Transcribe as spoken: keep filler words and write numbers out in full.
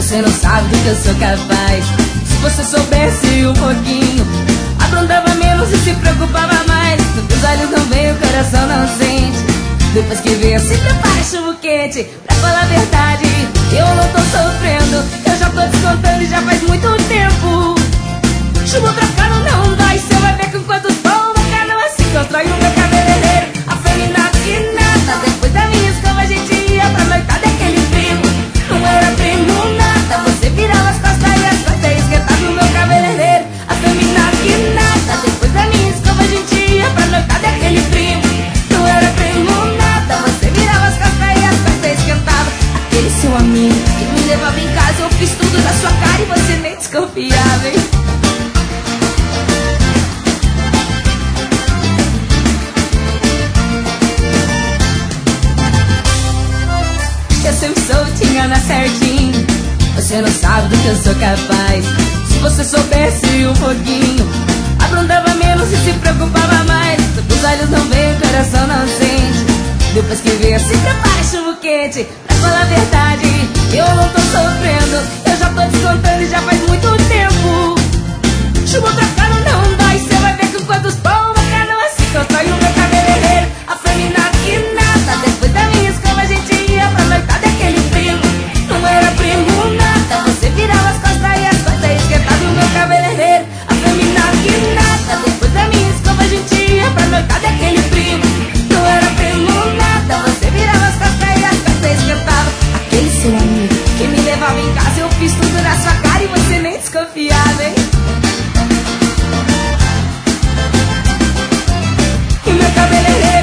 Você não sabe do que eu sou capaz. Se você soubesse um pouquinho, aprontava menos e se preocupava mais. Os olhos não veem, o coração não sente. Depois que vê, se prepara chuva quente. Pra falar a verdade, eu não tô sofrendo. Eu já tô descontando e já faz muito tempo. Chuva pra cá não dói. Cê vai ver com quantos bombas cada um se constrói o meu cabeleireiro. Afeminado que nada. Depois da minha escova a gente ia pra noitada aquele primo. Não era primo nada. Você virava as costas e as costas esquentava o meu cabeleireiro. Afeminado que nada. Depois da minha escova a gente ia pra noitada aquele primo. Não era primo nada. Você virava as costas e as costas esquentava aquele seu amigo que me levava em casa. Eu fiz tudo na sua cara e você nem desconfiava, hein? Eu sempre soube te enganar certinho. Você não sabe do que eu sou capaz. Se você soubesse um pouquinho, aprontava menos e se preocupava mais. Os olhos não veem, o coração não sente. Depois que vê, se prepara chuva quente. Pra falar a verdade, eu não tô sofrendo. Eu já tô descontando e já faz muito tempo. Chuva pra cá não dói. Cê vai ver com quantos bombas cada um se constrói o meu cabeleireiro. Afeminado que nada. Depois da minha escova a gente ia pra noitada aquele primo. Não era primo nada. Você virava as costas e as costas esquentava o meu cabeleireiro. Afeminado que nada. Depois da minha escova a gente ia pra noitada aquele primo. Não era primo nada. Você virava as costas e as costas esquentava aquele seu amigo que me levava em casa. Eu fiz tudo na sua cara e você nem desconfiava, hein? E meu cabeleireiro